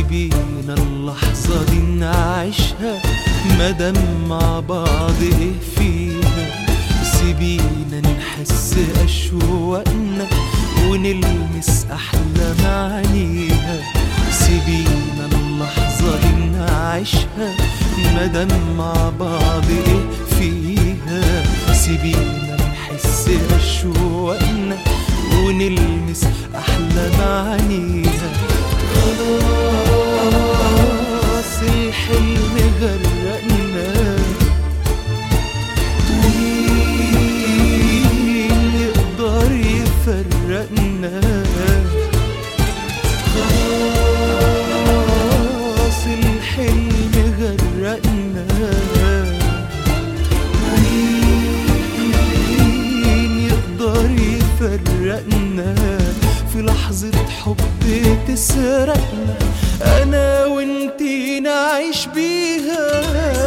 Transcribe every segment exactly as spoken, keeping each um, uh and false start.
سيبينا اللحظة دي نعيشها مادام مع بعض ايه فيها. سيبينا نحس أشواقنا ونلمس أحلى معانيها. سيبينا اللحظة دي نعيشها مادام مع بعض ايه فيها. سيبينا نحس أشواقنا ونلمس أحلى معانيها. خلاص الحلم غرقنا، مين يقدر يفرقنا؟ خلاص الحلم غرقنا، مين يقدر يفرقنا؟ في لحظة حب تسرقنا أنا وانتي نعيش بيها.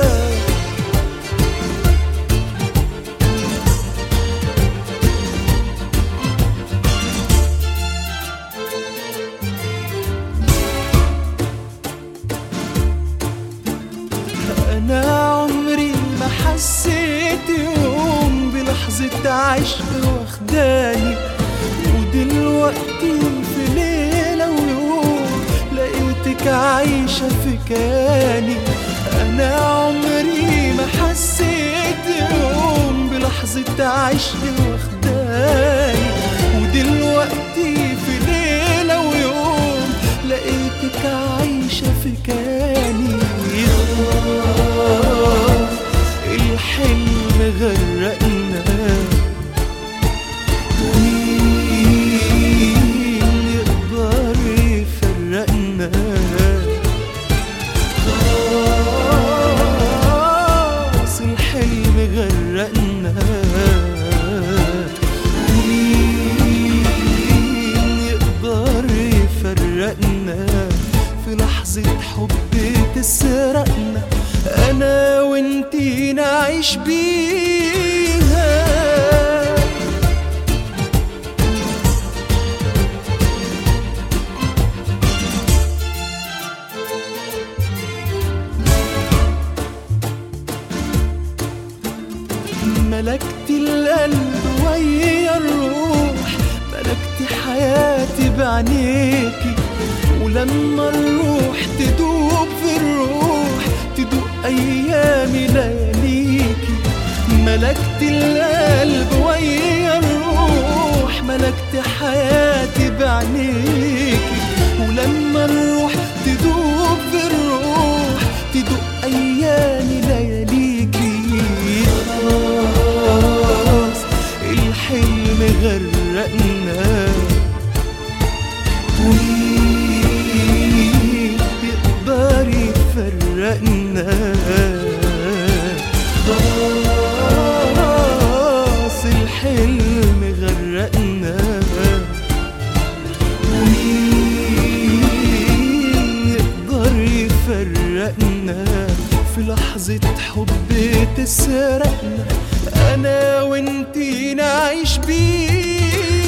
أنا عمري ما حسيت يوم بلحظة عشق واخداني، ودلوقتي في ليلة ويوم لقيتك عايشة في كياني. أنا عمري ما حسيت يوم بلحظة عشق واخداني، ودلوقتي في ليلة ويوم لقيتك عايشة في كياني. خلاص الحلم غرقنا، مين يقدر يفرقنا؟ خلاص الحلم غرقنا، مين يقدر يفرقنا؟ في لحظة حب تسرقنا أنا وانتي نعيش بيها. ملكتي القلب ويا الروح، ملكتي حياتي بعينيكي، ولما الروح تدوب في الروح تدوق أيامي لياليكي. ملكتي القلب ويا الروح، ملكتي حياتي بعينيكي، ولما الروح تدوب في الروح تدوق أيامي لياليكي. خلاص الحلم غرقنا، مين يقدر يفرقنا؟ خلاص الحلم غرقنا، مين يقدر يفرقنا؟ في لحظة حب تسرقنا أنا وانتي نعيش بيها.